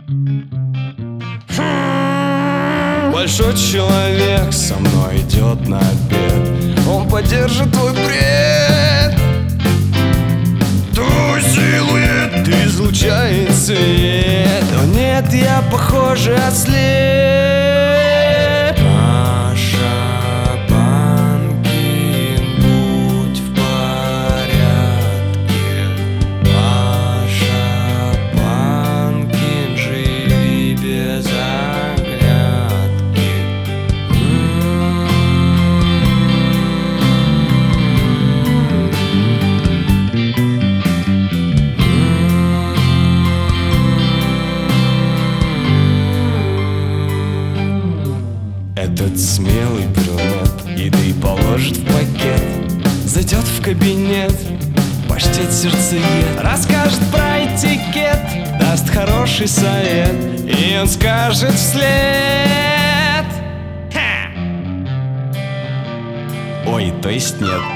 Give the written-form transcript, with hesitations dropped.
Большой человек со мной идет на обед. Он поддержит твой бред. Твой силуэт излучает свет. О нет, я похоже ослеп. Паша Панкин, будь в порядке. Паша Панкин, живи без оглядки. Этот смелый брюнет еды положит в пакет, зайдет в кабинет, паштет сердцеед, расскажет про этикет, даст хороший совет, и он скажет вслед: ха! Ой, то есть нет.